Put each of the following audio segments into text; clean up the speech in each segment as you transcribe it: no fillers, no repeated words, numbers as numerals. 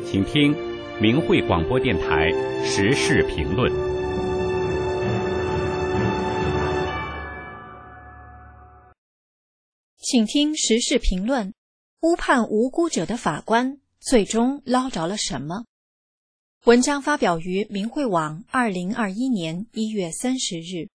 请听明慧广播电台时事评论。 请听时事评论：误判无辜者的法官最终捞着了什么？文章发表于明慧网2021年1月30日。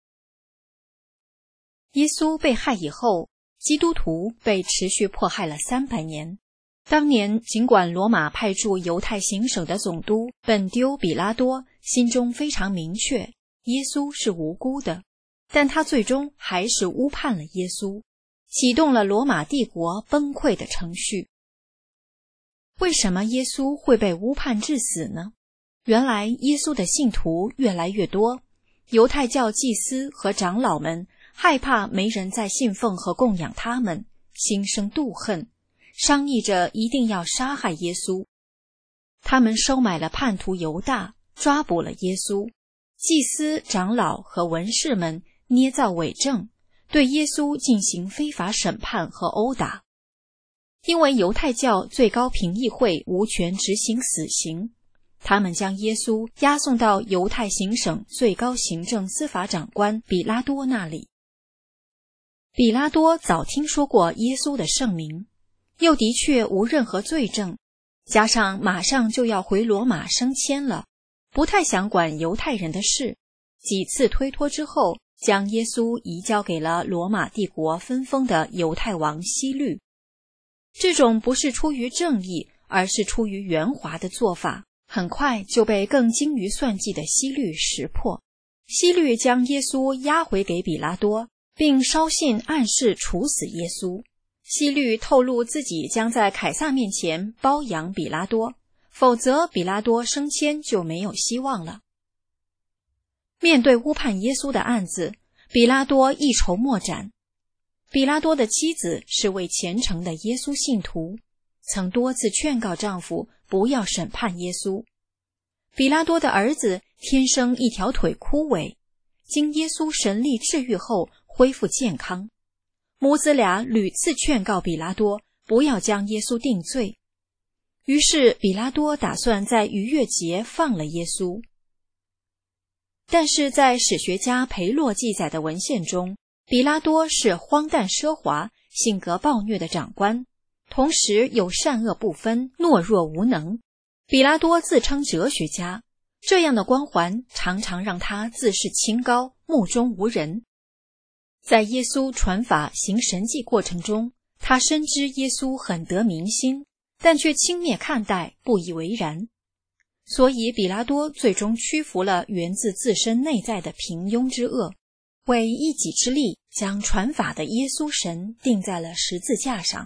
耶稣被害以后，基督徒被持续迫害了300年。当年尽管罗马派驻犹太行省的总督本丢比拉多心中非常明确耶稣是无辜的，但他最终还是误判了耶稣，启动了罗马帝国崩溃的程序。为什么耶稣会被误判致死呢？原来耶稣的信徒越来越多，犹太教祭司和长老们害怕没人再信奉和供养他们，心生妒恨，商议着一定要杀害耶稣。他们收买了叛徒犹大，抓捕了耶稣。祭司、长老和文士们捏造伪证，对耶稣进行非法审判和殴打。因为犹太教最高评议会无权执行死刑，他们将耶稣押送到犹太行省最高行政司法长官比拉多那里。比拉多早听说过耶稣的圣名，又的确无任何罪证，加上马上就要回罗马升迁了，不太想管犹太人的事，几次推脱之后，将耶稣移交给了罗马帝国分封的犹太王希律。这种不是出于正义，而是出于圆滑的做法，很快就被更精于算计的希律识破。希律将耶稣押回给比拉多，并捎信暗示处死耶稣。希律透露自己将在凯撒面前包养比拉多，否则比拉多升迁就没有希望了。面对误判耶稣的案子，比拉多一筹莫展。比拉多的妻子是位虔诚的耶稣信徒，曾多次劝告丈夫不要审判耶稣。比拉多的儿子天生一条腿枯萎，经耶稣神力治愈后恢复健康。母子俩屡次劝告比拉多不要将耶稣定罪，于是比拉多打算在逾越节放了耶稣。但是在史学家培洛记载的文献中，比拉多是荒诞奢华、性格暴虐的长官，同时又善恶不分、懦弱无能。比拉多自称哲学家，这样的光环常常让他自视清高、目中无人。在耶稣传法行神迹过程中，他深知耶稣很得民心，但却轻蔑看待，不以为然。所以比拉多最终屈服了源自自身内在的平庸之恶，为一己之力将传法的耶稣神钉在了十字架上。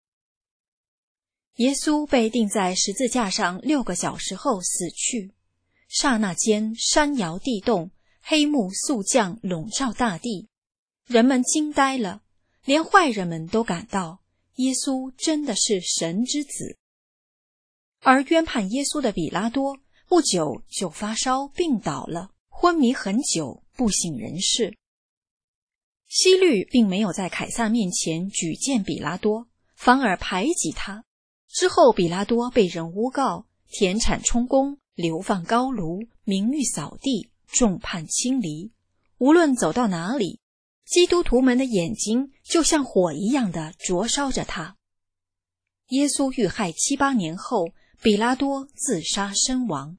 耶稣被钉在十字架上6个小时后死去，刹那间山摇地动，黑幕速降，笼罩大地。人们惊呆了，连坏人们都感到耶稣真的是神之子。而冤判耶稣的比拉多不久就发烧病倒了，昏迷很久，不省人事。希律并没有在凯撒面前举荐比拉多，反而排挤他。之后比拉多被人诬告，田产充公，流放高卢，名誉扫地，众叛亲离。无论走到哪里，基督徒们的眼睛就像火一样的灼烧着他。耶稣遇害7、8年后，比拉多自杀身亡。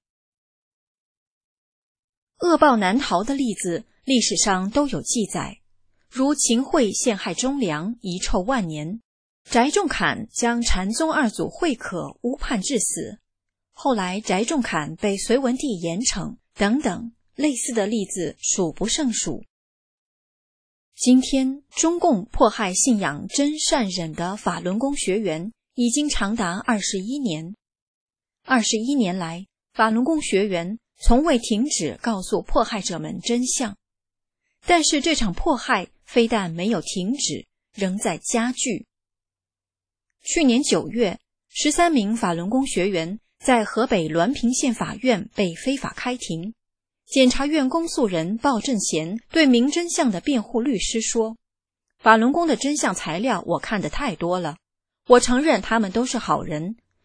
恶报难逃的例子，历史上都有记载，如秦桧陷害忠良，遗臭万年；翟仲侃将禅宗2祖慧可误判致死，后来翟仲侃被隋文帝严惩，等等，类似的例子数不胜数。今天，中共迫害信仰真善忍的法轮功学员已经长达21年。21年来，法轮功学员从未停止告诉迫害者们真相。但是这场迫害非但没有停止，仍在加剧。去年9月，13名法轮功学员在河北滦平县法院被非法开庭。检察院公诉人鲍正贤对明真相的辩护律师说，法轮功的真相材料我看得太多了，我承认他们都是好人，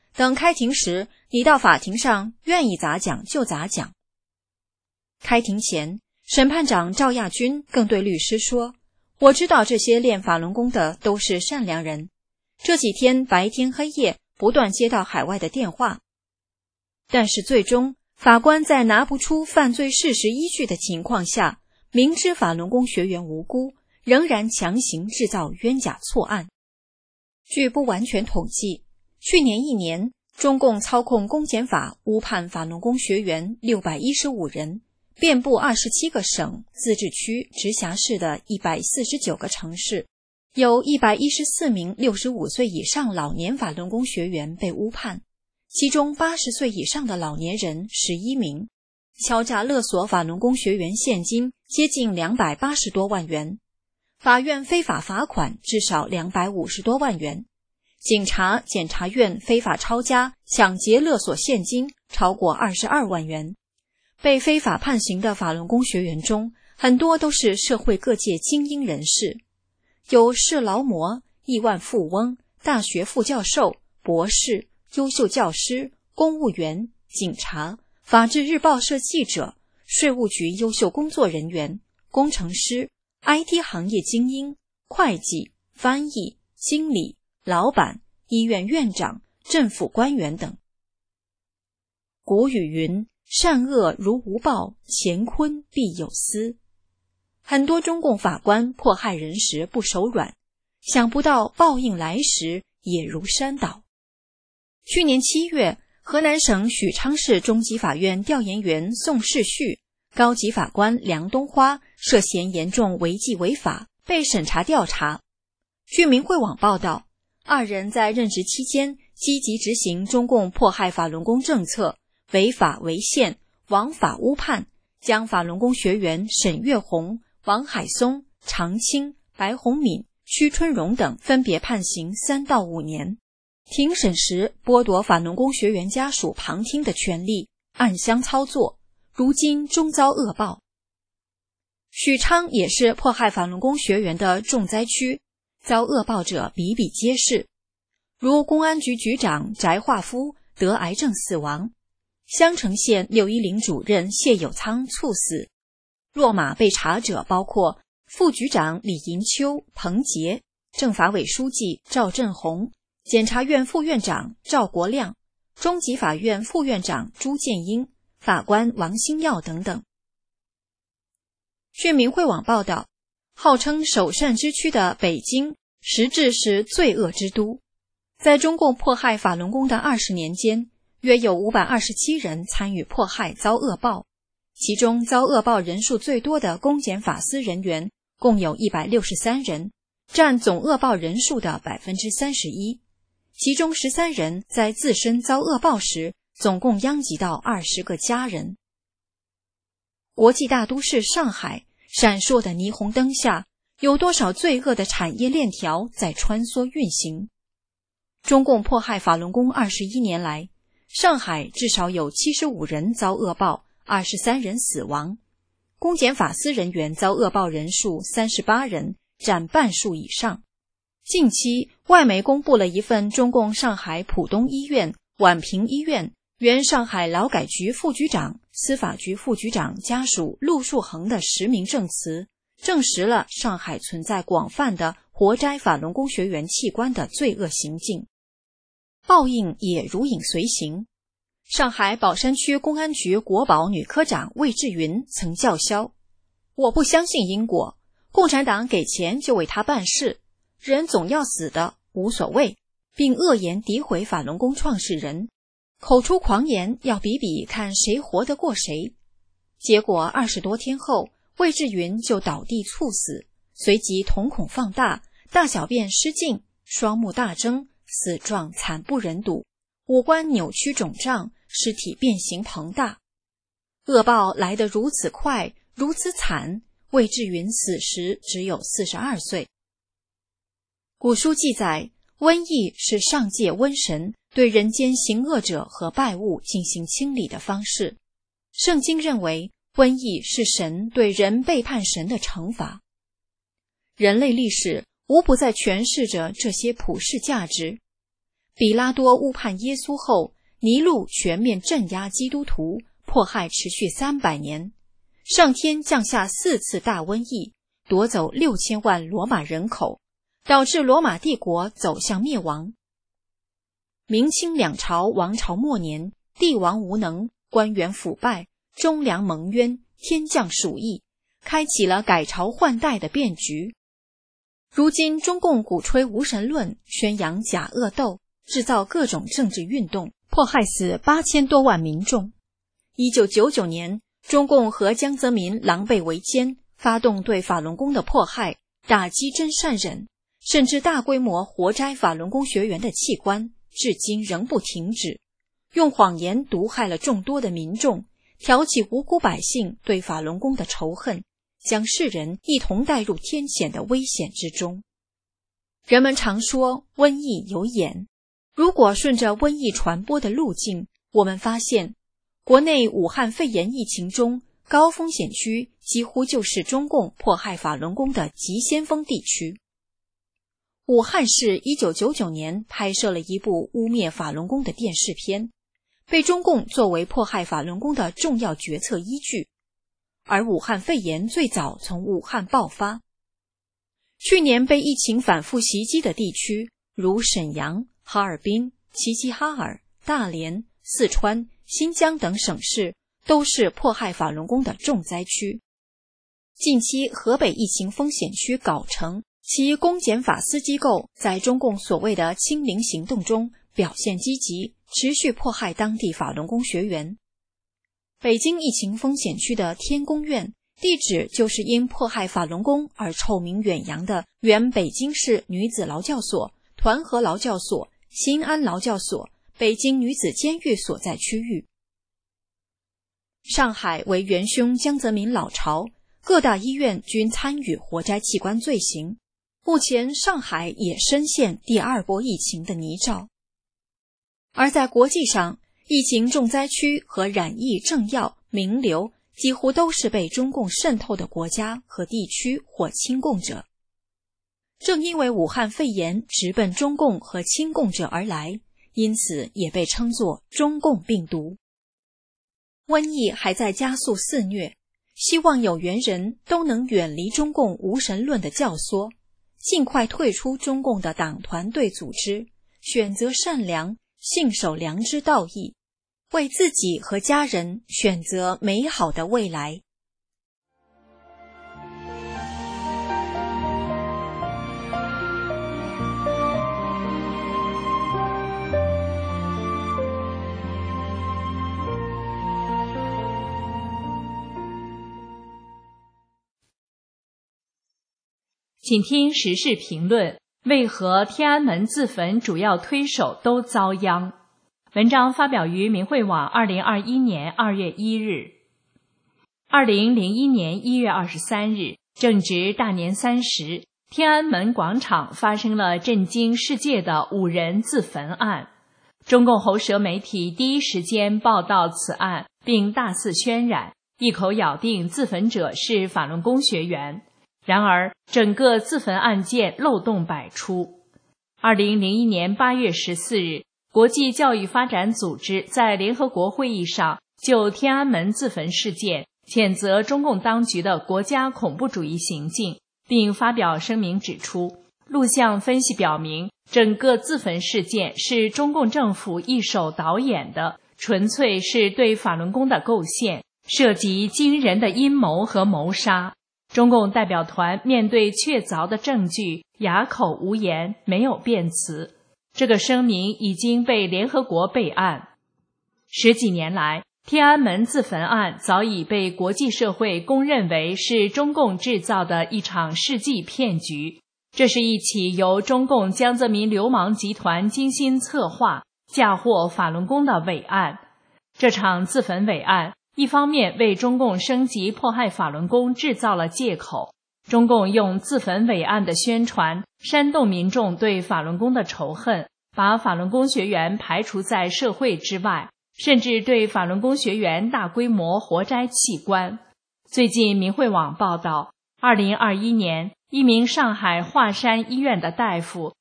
等开庭时，你到法庭上愿意咋讲就咋讲。开庭前，审判长赵亚军更对律师说，我知道这些练法轮功的都是善良人，这几天白天黑夜不断接到海外的电话，但是最终法官在拿不出犯罪事实依据的情况下，明知法轮功学员无辜，仍然强行制造冤假错案。据不完全统计，去年1年，中共操控公检法误判法轮功学员615人，遍布27个省、自治区、直辖市的149个城市，有114名65岁以上老年法轮功学员被误判，其中80岁以上的老年人11名，敲诈勒索法轮功学员现金接近280多万元，法院非法罚款至少250多万元，警察、检察院非法抄家、抢劫勒索现金超过22万元。被非法判刑的法轮功学员中，很多都是社会各界精英人士，有市劳模、亿万富翁、大学副教授、博士、优秀教师、公务员、警察、法制日报社记者、税务局优秀工作人员、工程师、IT 行业精英、会计、翻译、经理、老板、医院院长、政府官员等。古语云，善恶如无报，乾坤必有私。很多中共法官迫害人时不手软，想不到报应来时也如山倒。去年7月，河南省许昌市中级法院调研员宋世旭、高级法官梁东花涉嫌严重违纪违法，被审查调查。据明慧网报道，二人在任职期间积极执行中共迫害法轮功政策，违法违宪，枉法误判，将法轮功学员沈月红、王海松、常青、白洪敏、屈春荣等分别判刑3到5年。庭审时剥夺法轮功学员家属旁听的权利，暗箱操作，如今终遭恶报。许昌也是迫害法轮功学员的重灾区，遭恶报者比比皆是，如公安局局长翟化夫得癌症死亡，襄城县610主任谢有仓猝死，落马被查者包括副局长李银秋、彭杰，政法委书记赵振宏，检察院副院长赵国亮，中级法院副院长朱建英，法官王新耀等等。据明慧网报道，号称首善之区的北京，实质是罪恶之都。在中共迫害法轮功的20年间，约有527人参与迫害遭恶报，其中遭恶报人数最多的公检法司人员共有163人，占总恶报人数的 31%， 其中13人在自身遭恶报时总共殃及到20个家人。国际大都市上海，闪烁的霓虹灯下，有多少罪恶的产业链条在穿梭运行？中共迫害法轮功21年来，上海至少有75人遭恶报，23人死亡。公检法司人员遭恶报人数38人，占半数以上。近期，外媒公布了一份中共上海浦东医院、宛平医院原上海劳改局副局长、司法局副局长家属陆树恒的实名证词，证实了上海存在广泛的活摘法轮功学员器官的罪恶行径。报应也如影随形。上海宝山区公安局国保女科长魏志云曾叫嚣：我不相信因果，共产党给钱就为他办事，人总要死的，无所谓，并恶言诋毁法轮功创始人，口出狂言，要比比看谁活得过谁。结果20多天后，魏志云就倒地猝死，随即瞳孔放大，大小便失禁，双目大睁，死状惨不忍睹，五官扭曲肿胀，尸体变形膨大。恶报来得如此快，如此惨，魏志云死时只有42岁。古书记载，瘟疫是上界瘟神对人间行恶者和败物进行清理的方式。圣经认为，瘟疫是神对人背叛神的惩罚。人类历史无不在诠释着这些普世价值。 比拉多误判耶稣后，尼禄全面镇压基督徒，迫害持续300年。上天降下4次大瘟疫，夺走6000万罗马人口，导致罗马帝国走向灭亡。明清两朝王朝末年，帝王无能，官员腐败，忠良蒙冤，天降鼠疫，开启了改朝换代的变局。如今中共鼓吹无神论，宣扬假恶斗，制造各种政治运动，迫害死8000多万民众。1999年，中共和江泽民狼狈为奸，发动对法轮功的迫害，打击真善忍，甚至大规模活摘法轮功学员的器官，至今仍不停止，用谎言毒害了众多的民众，挑起无辜百姓对法轮功的仇恨，将世人一同带入天谴的危险之中。人们常说瘟疫有眼，如果顺着瘟疫传播的路径，我们发现国内武汉肺炎疫情中高风险区几乎就是中共迫害法轮功的急先锋地区。武汉市1999年拍摄了一部污蔑法轮功的电视片，被中共作为迫害法轮功的重要决策依据。而武汉肺炎最早从武汉爆发。去年被疫情反复袭击的地区，如沈阳、哈尔滨、齐齐哈尔、大连、四川、新疆等省市，都是迫害法轮功的重灾区。近期河北疫情风险区藁城，其公检法司机构在中共所谓的清零行动中表现积极，持续迫害当地法轮功学员。北京疫情风险区的天宫院，地址就是因迫害法轮功而臭名远扬的原北京市女子劳教所、团河劳教所、新安劳教所、北京女子监狱所在区域。上海为元凶江泽民老巢，各大医院均参与活摘器官罪行。目前上海也深陷第2波疫情的泥沼。而在国际上，疫情重灾区和染疫政要、名流几乎都是被中共渗透的国家和地区或亲共者。正因为武汉肺炎直奔中共和亲共者而来，因此也被称作中共病毒。瘟疫还在加速肆虐，希望有缘人都能远离中共无神论的教唆，尽快退出中共的党团队组织，选择善良，信守良知道义，为自己和家人选择美好的未来。 请听时事评论：为何天安门自焚主要推手都遭殃？文章发表于明慧网2021年2月1日。2001年1月23日，正值大年30，天安门广场发生了震惊世界的5人自焚案。中共喉舌媒体第一时间报道此案，并大肆渲染，一口咬定自焚者是法轮功学员。然而，整个自焚案件漏洞百出。2001年8月14日，国际教育发展组织在联合国会议上就天安门自焚事件谴责中共当局的国家恐怖主义行径，并发表声明指出，录像分析表明，整个自焚事件是中共政府一手导演的，纯粹是对法轮功的构陷，涉及惊人的阴谋和谋杀。中共代表团面对确凿的证据，哑口无言，没有辩词。这个声明已经被联合国备案。10几年来，天安门自焚案早已被国际社会公认为是中共制造的一场世纪骗局。这是一起由中共江泽民流氓集团精心策划，嫁祸法轮功的伪案。这场自焚伪案一方面为中共升级迫害法轮功制造了借口，中共用自焚伪案的宣传煽动民众对法轮功的仇恨，把法轮功学员排除在社会之外，甚至对法轮功学员大规模活摘器官。最近明慧网报道，2021年一名上海华山医院的大夫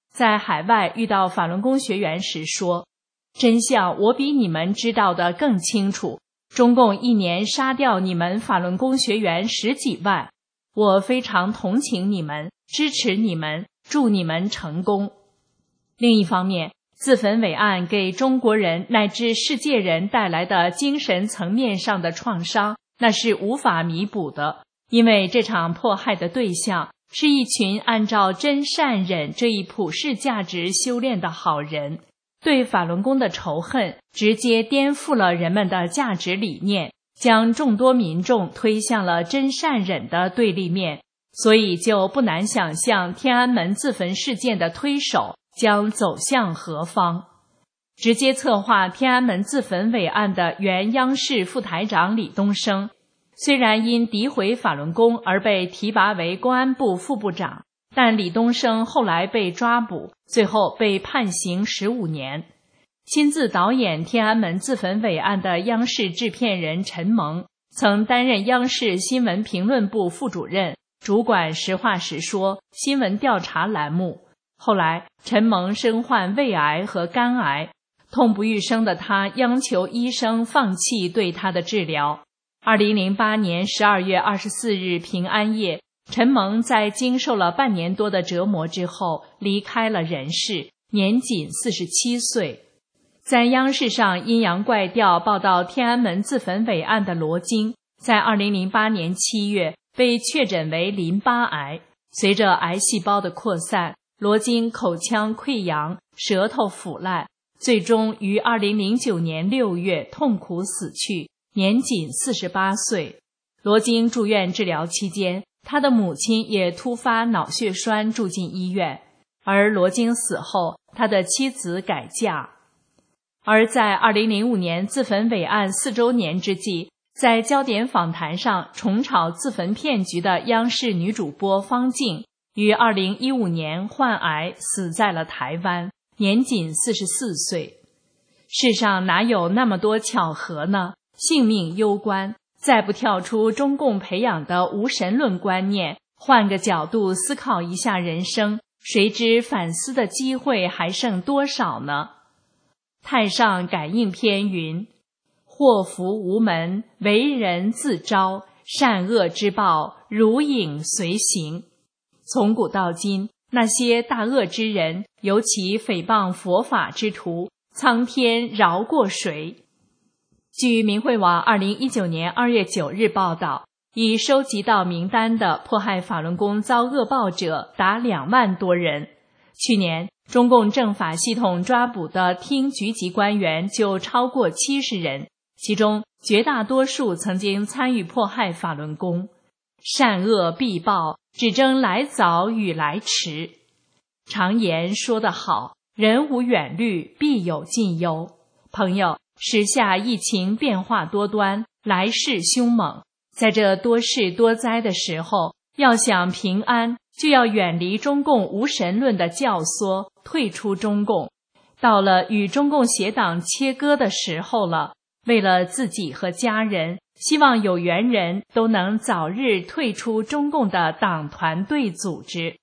在海外遇到法轮功学员时说，真相我比你们知道的更清楚，中共1年杀掉你们法轮功学员10几万，我非常同情你们，支持你们，祝你们成功。另一方面，自焚伟案给中国人乃至世界人带来的精神层面上的创伤，那是无法弥补的，因为这场迫害的对象是一群按照真善忍这一普世价值修炼的好人，对法轮功的仇恨直接颠覆了人们的价值理念，将众多民众推向了真善忍的对立面，所以就不难想象天安门自焚事件的推手将走向何方。直接策划天安门自焚伟案的原央视副台长李东生，虽然因诋毁法轮功而被提拔为公安部副部长，但李东生后来被抓捕，最后被判刑15年。亲自导演天安门自焚伟案的央视制片人陈蒙，曾担任央视新闻评论部副主任，主管实话实说新闻调查栏目。后来陈蒙身患胃癌和肝癌，痛不欲生的他央求医生放弃对他的治疗。2008年12月24日平安夜，陈蒙在经受了半年多的折磨之后离开了人世，年仅47岁。在央视上阴阳怪调报道天安门自焚伟案的罗京，在2008年7月被确诊为淋巴癌，随着癌细胞的扩散，罗京口腔溃疡，舌头腐烂，最终于2009年6月痛苦死去，年仅48岁。罗京住院治疗期间，他的母亲也突发脑血栓住进医院，而罗京死后，他的妻子改嫁。而在2005年自焚伟案4周年之际，在焦点访谈上重炒自焚骗局的央视女主播方静，于2015年患癌死在了台湾，年仅44岁。世上哪有那么多巧合呢？性命攸关，再不跳出中共培养的无神论观念，换个角度思考一下人生，谁知反思的机会还剩多少呢？太上感应篇云：祸福无门，为人自招，善恶之报，如影随形。从古到今，那些大恶之人，尤其诽谤佛法之徒，苍天饶过谁？据明慧网2019年2月9日报道，已收集到名单的迫害法轮功遭恶报者达2万多人。去年中共政法系统抓捕的厅局级官员就超过70人，其中绝大多数曾经参与迫害法轮功。善恶必报，只争来早与来迟。常言说得好，人无远虑，必有近忧。朋友，时下疫情变化多端，来势凶猛，在这多事多灾的时候，要想平安，就要远离中共无神论的教唆，退出中共。到了与中共邪党切割的时候了，为了自己和家人，希望有缘人都能早日退出中共的党团队组织。